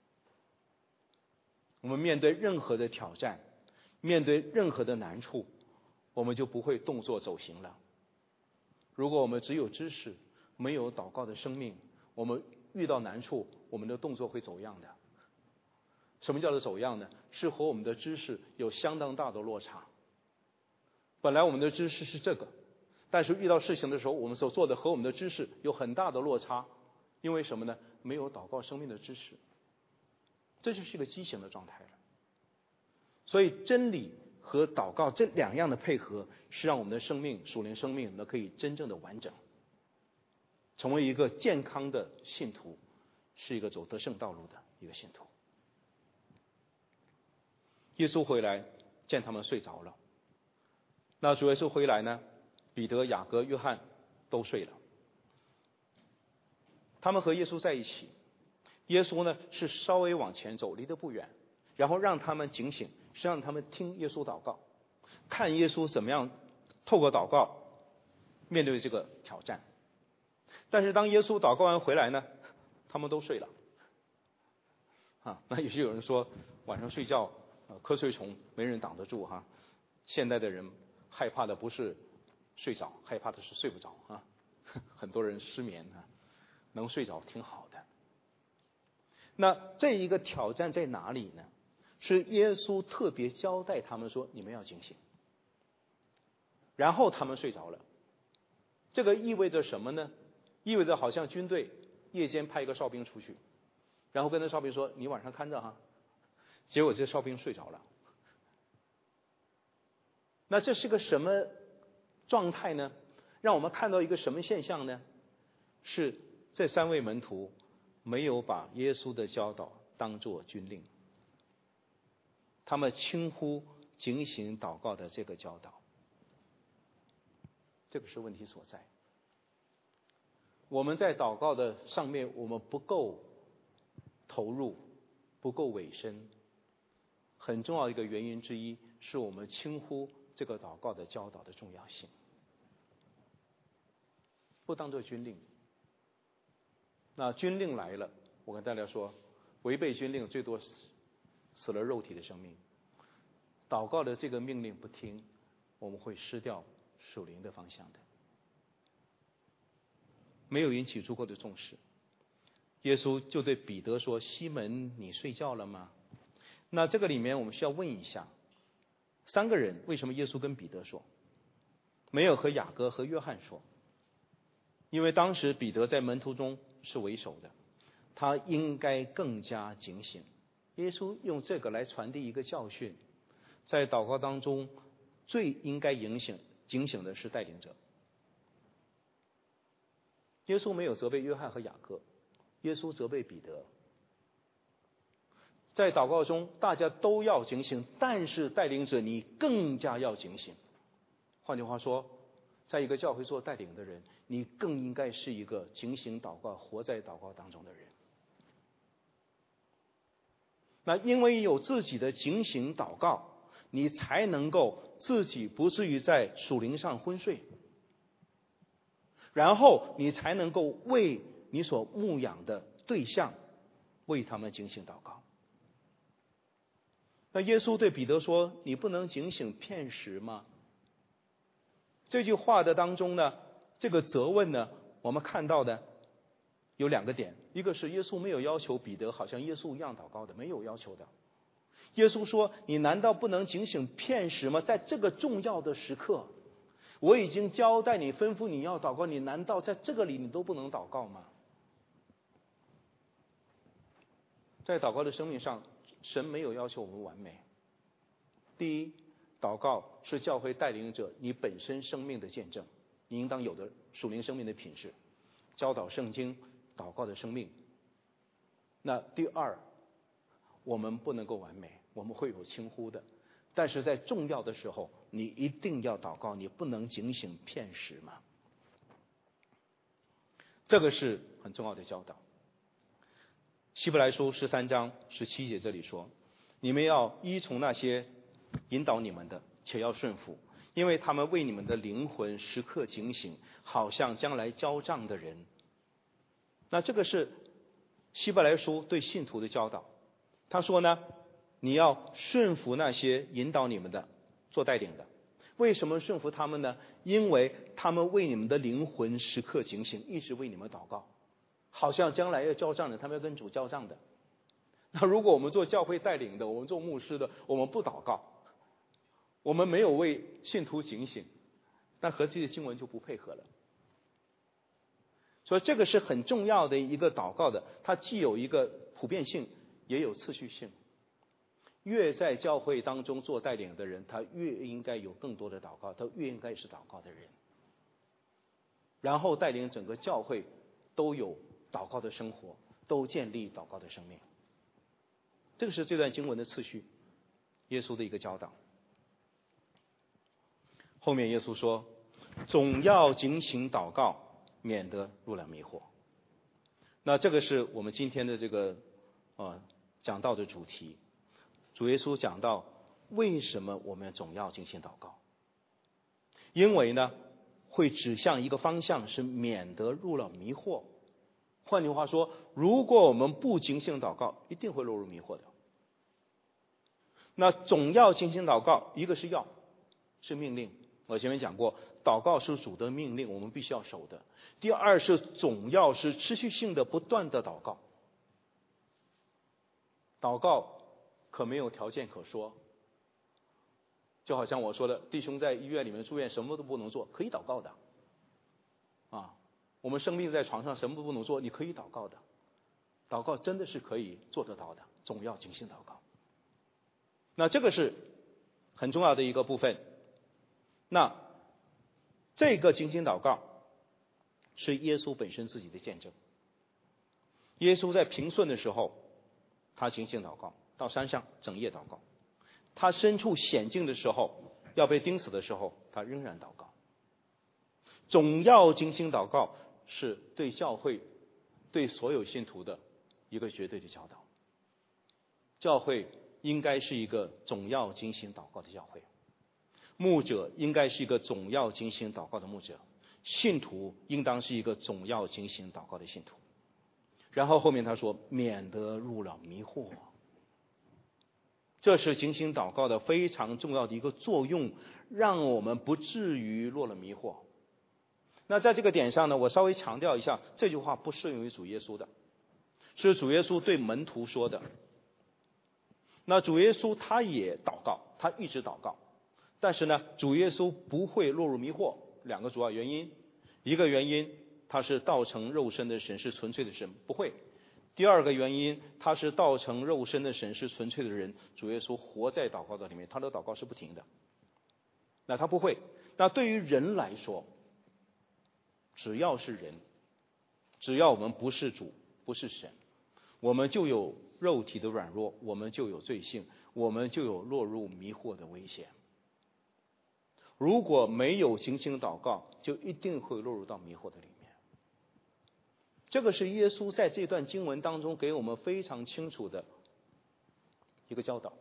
S1: 我们面对任何的挑战，面对任何的难处，我们就不会动作走形了。如果我们只有知识，没有祷告的生命，我们遇到难处，我们的动作会走样的。什么叫做走样呢？是和我们的知识有相当大的落差。本来我们的知识是这个，但是遇到事情的时候，我们所做的和我们的知识有很大的落差。因为什么呢？没有祷告生命的知识，这就是一个畸形的状态了。所以真理和祷告这两样的配合，是让我们的生命属灵生命呢可以真正的完整，成为一个健康的信徒，是一个走得胜道路的一个信徒。耶稣回来见他们睡着了，那主耶稣回来呢，彼得、雅各、约翰都睡了。他们和耶稣在一起，耶稣呢是稍微往前走，离得不远，然后让他们警醒，是让他们听耶稣祷告，看耶稣怎么样透过祷告面对这个挑战。但是当耶稣祷告完回来呢，他们都睡了。啊，那也是有人说晚上睡觉，呃，瞌睡虫没人挡得住哈。现代的人害怕的不是睡着，害怕的是睡不着啊。很多人失眠啊，能睡着挺好的。那这一个挑战在哪里呢？是耶稣特别交代他们说，你们要警醒。然后他们睡着了。这个意味着什么呢？意味着好像军队夜间派一个哨兵出去，然后跟那哨兵说，你晚上看着哈。结果这哨兵睡着了。那这是个什么状态呢？ 让我们看到一个什么现象呢？是这三位门徒没有把耶稣的教导当作军令，他们轻忽警醒祷告的这个教导，这个是问题所在。我们在祷告的上面，我们不够投入，不够委身，很重要一个原因之一是我们轻忽这个祷告的教导的重要性，不当作军令。那军令来了，我跟大家说，违背军令最多死死了肉体的生命。祷告的这个命令不听，我们会失掉属灵的方向的，没有引起足够的重视。耶稣就对彼得说：“西门，你睡觉了吗？”那这个里面我们需要问一下，三个人为什么耶稣跟彼得说，没有和雅各和约翰说？因为当时彼得在门徒中是为首的，他应该更加警醒。耶稣用这个来传递一个教训，在祷告当中最应该警醒警醒的是带领者。耶稣没有责备约翰和雅各，耶稣责备彼得。在祷告中大家都要警醒，但是带领者你更加要警醒。换句话说，在一个教会做带领的人，你更应该是一个警醒祷告、活在祷告当中的人。那因为有自己的警醒祷告，你才能够自己不至于在属灵上昏睡，然后你才能够为你所牧养的对象为他们警醒祷告。那耶稣对彼得说：“你不能警醒片时吗？”这句话的当中呢，这个责问呢，我们看到的有两个点，一个是耶稣没有要求彼得好像耶稣一样祷告的，没有要求的。耶稣说：“你难道不能警醒片时吗？在这个重要的时刻，我已经交代你，吩咐你要祷告，你难道在这个里你都不能祷告吗？”在祷告的生命上，神没有要求我们完美。第一，祷告是教会带领者你本身生命的见证，你应当有的属灵生命的品质，教导圣经，祷告的生命。那第二，我们不能够完美，我们会有轻忽的，但是在重要的时候，你一定要祷告，你不能警醒片时嘛。这个是很重要的教导。希伯来书十三章十七节这里说：“你们要依从那些引导你们的，且要顺服，因为他们为你们的灵魂时刻警醒，好像将来交账的人。”那这个是希伯来书对信徒的教导。他说呢，你要顺服那些引导你们的、做带领的。为什么顺服他们呢？因为他们为你们的灵魂时刻警醒，一直为你们祷告，好像将来要交账的，他们要跟主交账的。那如果我们做教会带领的，我们做牧师的，我们不祷告，我们没有为信徒警醒，那和这些经文就不配合了。所以这个是很重要的一个祷告的，它既有一个普遍性，也有次序性。越在教会当中做带领的人，他越应该有更多的祷告，他越应该是祷告的人，然后带领整个教会都有祷告的生活，都建立祷告的生命。这个是这段经文的次序，耶稣的一个教导。后面耶稣说：“总要警醒祷告，免得入了迷惑。”那这个是我们今天的这个呃讲道的主题。主耶稣讲到为什么我们总要警醒祷告，因为呢会指向一个方向，是免得入了迷惑。换句话说，如果我们不警醒祷告，一定会落入迷惑的。那总要警醒祷告，一个是要，是命令，我前面讲过，祷告是主的命令，我们必须要守的。第二是总要，是持续性的不断的祷告。祷告可没有条件可说，就好像我说的，弟兄在医院里面住院，什么都不能做，可以祷告的啊。我们生病在床上，什么都不能做，你可以祷告的。祷告真的是可以做得到的，总要警醒祷告。那这个是很重要的一个部分。那这个精心祷告是耶稣本身自己的见证。耶稣在平顺的时候，他精心祷告，到山上整夜祷告；他身处险境的时候，要被钉死的时候，他仍然祷告。总要精心祷告是对教会、对所有信徒的一个绝对的教导。教会应该是一个总要精心祷告的教会，牧者应该是一个总要精心祷告的牧者，信徒应当是一个总要精心祷告的信徒。然后后面他说，免得入了迷惑。这是精心祷告的非常重要的一个作用，让我们不至于落了迷惑。那在这个点上呢，我稍微强调一下，这句话不适用于主耶稣的，是主耶稣对门徒说的。那主耶稣他也祷告，他一直祷告，但是呢，主耶稣不会落入迷惑。两个主要原因，一个原因他是道成肉身的神，是纯粹的神，不会。第二个原因，他是道成肉身的神，是纯粹的人，主耶稣活在祷告的里面，他的祷告是不停的。那他不会。那对于人来说，只要是人，只要我们不是主，不是神，我们就有肉体的软弱，我们就有罪性，我们就有落入迷惑的危险。如果没有精心祷告，就一定会落入到迷惑的里面。这个是耶稣在这段经文当中给我们非常清楚的一个教导。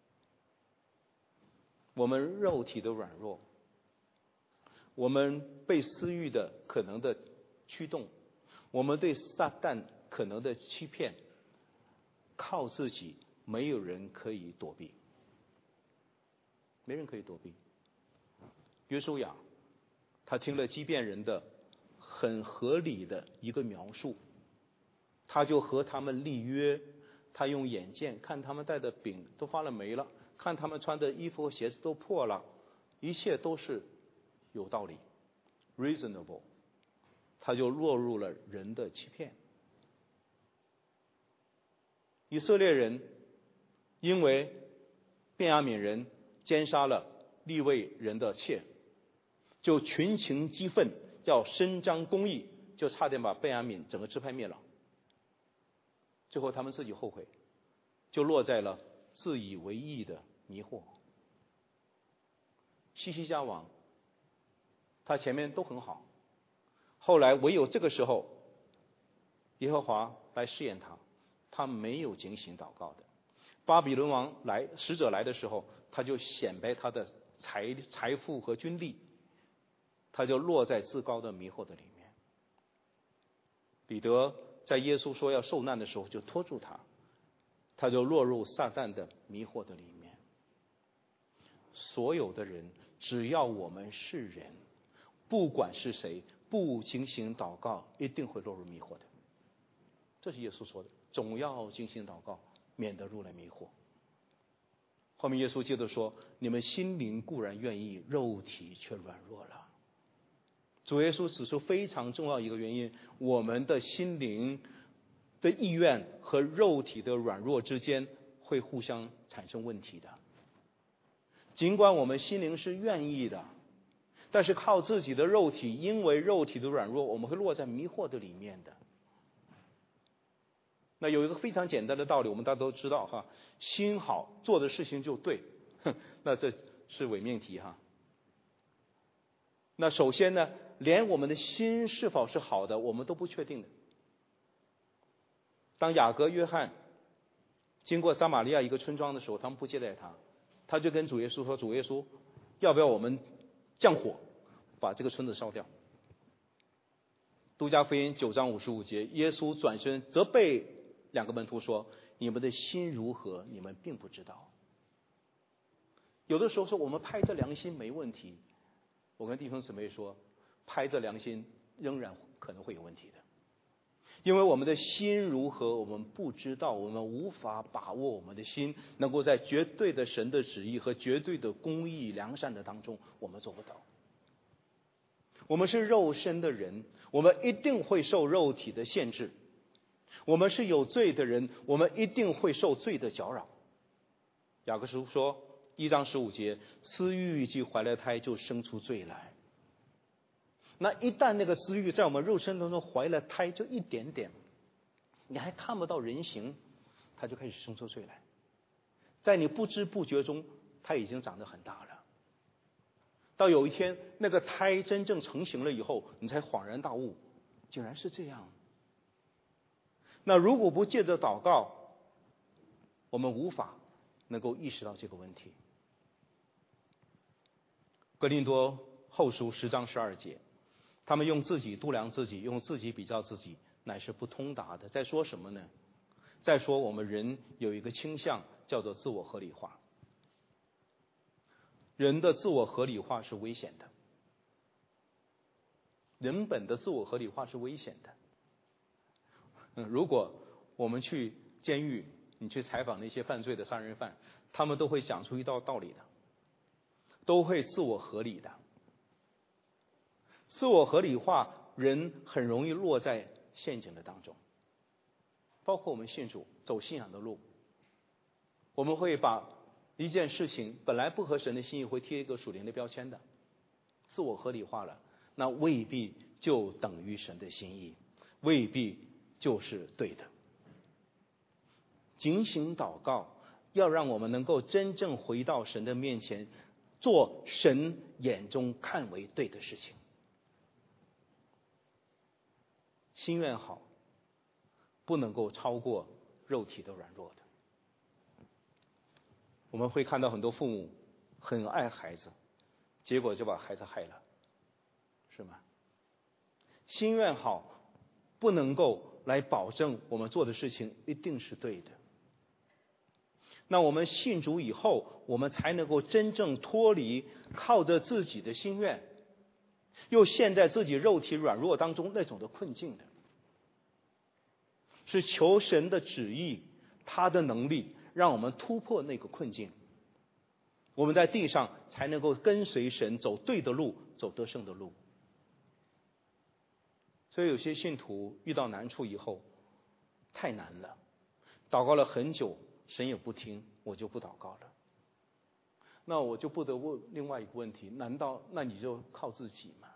S1: 我们肉体的软弱，我们被私欲的可能的驱动，我们对撒旦可能的欺骗，靠自己没有人可以躲避，没人可以躲避。约书亚他听了基遍人的很合理的一个描述，他就和他们立约，他用眼见看他们带的饼都发了霉了，看他们穿的衣服和鞋子都破了，一切都是有道理 reasonable， 他就落入了人的欺骗。以色列人因为便雅悯人奸杀了利未人的妾，就群情激愤，要伸张公义，就差点把便雅悯整个支派灭了。最后他们自己后悔，就落在了自以为义的迷惑。西西家王他前面都很好，后来唯有这个时候耶和华来试验他，他没有警醒祷告的。巴比伦王来使者来的时候，他就显摆他的财财富和军力，他就落在自高的迷惑的里面。彼得在耶稣说要受难的时候就拖住他，他就落入撒旦的迷惑的里面。所有的人，只要我们是人，不管是谁，不精心祷告，一定会落入迷惑的。这是耶稣说的，总要精心祷告，免得入了迷惑。后面耶稣接着说，你们心灵固然愿意，肉体却软弱了。主耶稣指出非常重要一个原因，我们的心灵的意愿和肉体的软弱之间会互相产生问题的。尽管我们心灵是愿意的，但是靠自己的肉体，因为肉体的软弱，我们会落在迷惑的里面的。那有一个非常简单的道理，我们大家都知道哈，心好做的事情就对，那这是伪命题哈。那首先呢，连我们的心是否是好的，我们都不确定的。当雅各、约翰经过撒玛利亚一个村庄的时候，他们不接待他，他就跟主耶稣说，主耶稣，要不要我们降火把这个村子烧掉？路加福音九章五十五节，耶稣转身责备两个门徒说，你们的心如何，你们并不知道。有的时候说我们拍着良心没问题，我跟弟兄姊妹说，拍着良心仍然可能会有问题的。因为我们的心如何我们不知道，我们无法把握我们的心能够在绝对的神的旨意和绝对的公义良善的当中，我们做不到。我们是肉身的人，我们一定会受肉体的限制。我们是有罪的人，我们一定会受罪的搅扰。雅各书说一章十五节，私欲既怀了胎，就生出罪来。 那一旦那个私欲在我们肉身当中怀了胎，就一点点，你还看不到人形，它就开始生出罪来，在你不知不觉中，它已经长得很大了。到有一天那个胎真正成型了以后，你才恍然大悟，竟然是这样。那如果不借着祷告，我们无法能够意识到这个问题。哥林多后书十章十二节，他们用自己度量自己，用自己比较自己，乃是不通达的。在说什么呢？在说我们人有一个倾向，叫做自我合理化。人的自我合理化是危险的，人本的自我合理化是危险的。嗯，如果我们去监狱，你去采访那些犯罪的杀人犯，他们都会讲出一道道理的，都会自我合理的。自我合理化，人很容易落在陷阱的当中。包括我们信主走信仰的路，我们会把一件事情本来不合神的心意，会贴一个属灵的标签的，自我合理化了，那未必就等于神的心意，未必就是对的。警醒祷告，要让我们能够真正回到神的面前，做神眼中看为对的事情。心愿好，不能够超过肉体的软弱的。我们会看到很多父母很爱孩子，结果就把孩子害了，是吗？心愿好，不能够来保证我们做的事情一定是对的。那我们信主以后，我们才能够真正脱离靠着自己的心愿，又陷在自己肉体软弱当中那种的困境的。是求神的旨意，他的能力，让我们突破那个困境，我们在地上才能够跟随神走对的路，走得胜的路。所以有些信徒遇到难处以后，太难了，祷告了很久，神也不听，我就不祷告了。那我就不得问另外一个问题，难道那你就靠自己吗？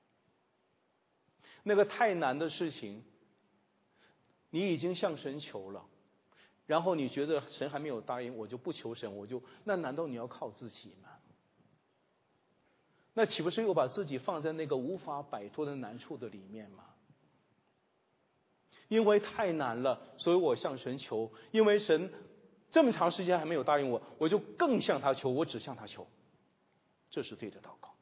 S1: 那个太难的事情，你已经向神求了，然后你觉得神还没有答应，我就不求神，我就那难道你要靠自己吗？那岂不是又把自己放在那个无法摆脱的难处的里面吗？因为太难了，所以我向神求，因为神这么长时间还没有答应我，我就更向他求，我只向他求，这是对的祷告。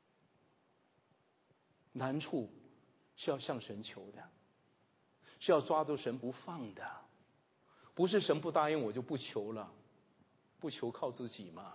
S1: 难处是要向神求的，是要抓住神不放的，不是神不答应我就不求了，不求靠自己嘛，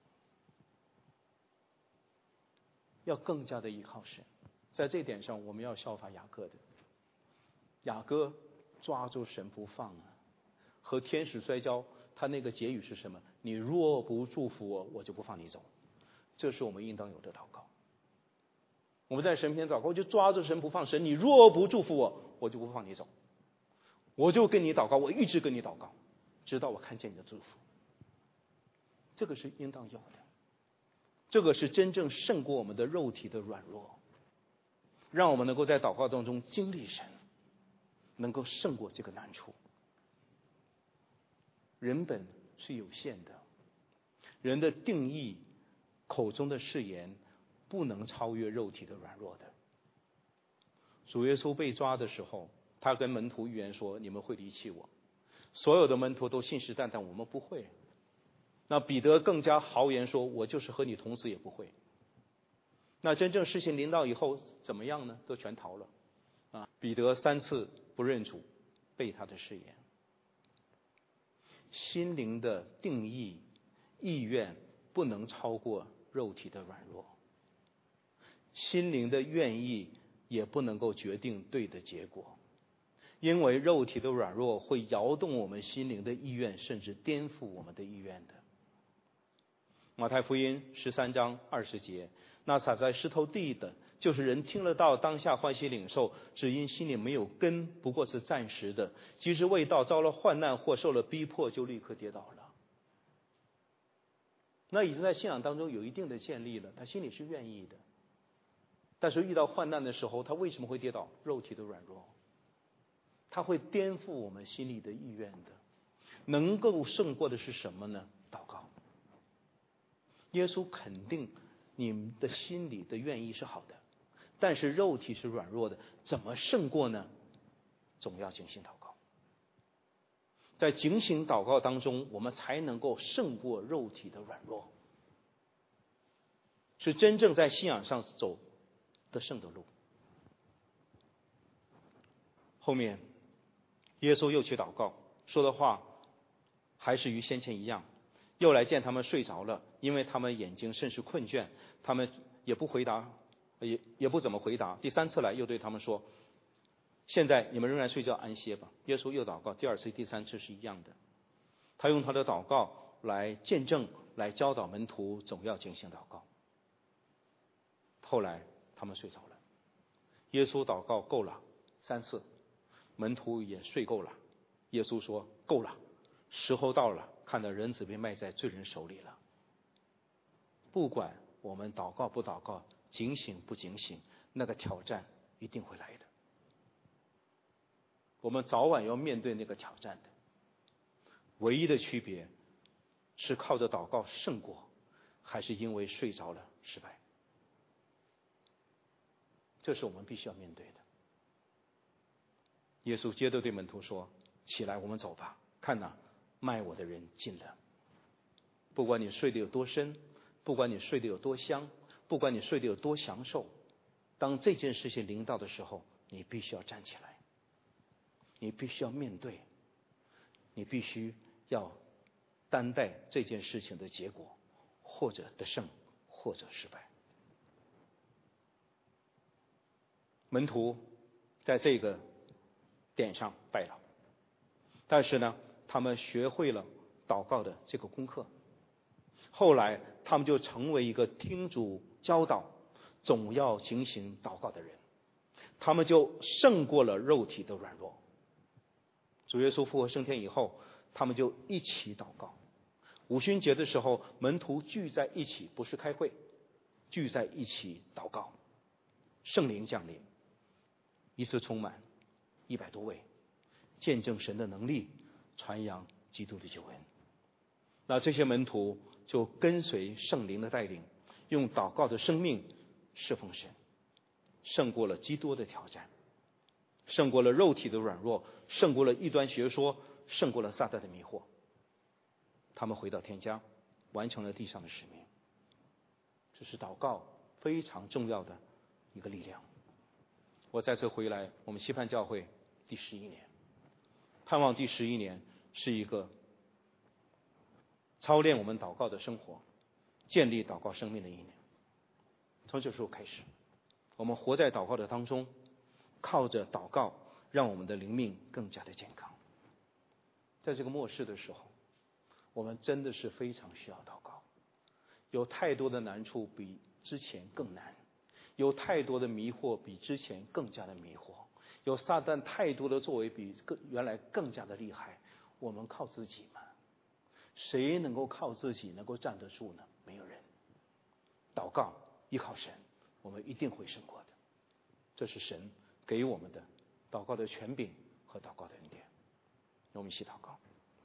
S1: 要更加的依靠神。在这点上我们要效法雅各的，雅各抓住神不放啊，和天使摔跤，他那个结语是什么？你若不祝福我，我就不放你走。这是我们应当有的祷告。我们在神面前祷告，就抓住神不放，神你若不祝福我，我就不放你走，我就跟你祷告，我一直跟你祷告，直到我看见你的祝福。这个是应当有的，这个是真正胜过我们的肉体的软弱，让我们能够在祷告当中经历神，能够胜过这个难处。人本是有限的，人的定义口中的誓言不能超越肉体的软弱的。主耶稣被抓的时候，他跟门徒预言说，你们会离弃我。所有的门徒都信誓旦旦，我们不会。那彼得更加豪言说，我就是和你同死也不会。那真正事情临到以后怎么样呢？都全逃了啊！彼得三次不认主，背他的誓言。心灵的定义意愿不能超过肉体的软弱，心灵的愿意也不能够决定对的结果，因为肉体的软弱会摇动我们心灵的意愿，甚至颠覆我们的意愿的。马太福音十三章二十节，那撒在石头地的，就是人听了道，当下欢喜领受，只因心里没有根，不过是暂时的，即使未到，遭了患难或受了逼迫，就立刻跌倒了。那已经在信仰当中有一定的建立了，他心里是愿意的， 但是遇到患难的时候，他为什么会跌倒？肉体的软弱，他会颠覆我们心里的意愿的。能够胜过的是什么呢？祷告。耶稣肯定你们的心里的愿意是好的，但是肉体是软弱的，怎么胜过呢？总要警醒祷告。在警醒祷告当中，我们才能够胜过肉体的软弱，是真正在信仰上走得胜的路。后面耶稣又去祷告，说的话还是与先前一样，又来见他们睡着了，因为他们眼睛甚是困倦，他们也不回答，也也不怎么回答。第三次来又对他们说，现在你们仍然睡觉安歇吧。耶稣又祷告，第二次第三次是一样的，他用他的祷告来见证，来教导门徒总要警醒祷告。后来他们睡着了，耶稣祷告够了三次，门徒也睡够了。耶稣说够了，时候到了，看到人子被卖在罪人手里了。不管我们祷告不祷告，警醒不警醒，那个挑战一定会来的。我们早晚要面对那个挑战的，唯一的区别是靠着祷告胜过，还是因为睡着了失败。这是我们必须要面对的。耶稣接着对门徒说，起来，我们走吧，看哪，卖我的人近了。不管你睡得有多深，不管你睡得有多香，不管你睡得有多享受，当这件事情临到的时候，你必须要站起来，你必须要面对，你必须要担待这件事情的结果，或者得胜，或者失败。门徒在这个点上败了，但是呢，他们学会了祷告的这个功课，后来他们就成为一个听主教导总要警醒祷告的人，他们就胜过了肉体的软弱。主耶稣复活升天以后，他们就一起祷告。五旬节的时候，门徒聚在一起，不是开会，聚在一起祷告，圣灵降临，一次充满一百多位，见证神的能力，传扬基督的救恩。那这些门徒就跟随圣灵的带领，用祷告的生命侍奉神，胜过了基督的挑战，胜过了肉体的软弱，胜过了异端学说，胜过了撒旦的迷惑。他们回到天家，完成了地上的使命。这是祷告非常重要的一个力量。我再次回来，我们西盼教会第十一年，盼望第十一年是一个操练我们祷告的生活，建立祷告生命的一年。从这时候开始，我们活在祷告的当中，靠着祷告让我们的灵命更加的健康。在这个末世的时候，我们真的是非常需要祷告，有太多的难处比之前更难，有太多的迷惑比之前更加的迷惑，有撒旦太多的作为比更原来更加的厉害。我们靠自己吗？谁能够靠自己能够站得住呢？没有人。祷告依靠神，我们一定会胜过的。这是神给我们的祷告的权柄和祷告的恩典。让我们一起祷告。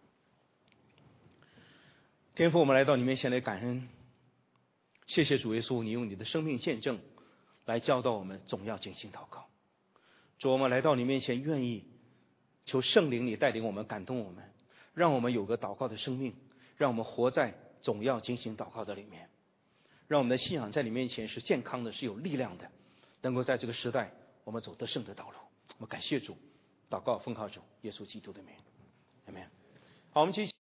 S1: 天父，我们来到你面前来感恩，谢谢主耶稣，你用你的生命见证来教导我们总要警醒祷告。主，我们来到你面前，愿意求圣灵你带领我们，感动我们，让我们有个祷告的生命，让我们活在总要警醒祷告的里面，让我们的信仰在你面前是健康的，是有力量的，能够在这个时代我们走得胜的道路。我们感谢主，祷告奉靠主耶稣基督的名，阿们。好，我们继续。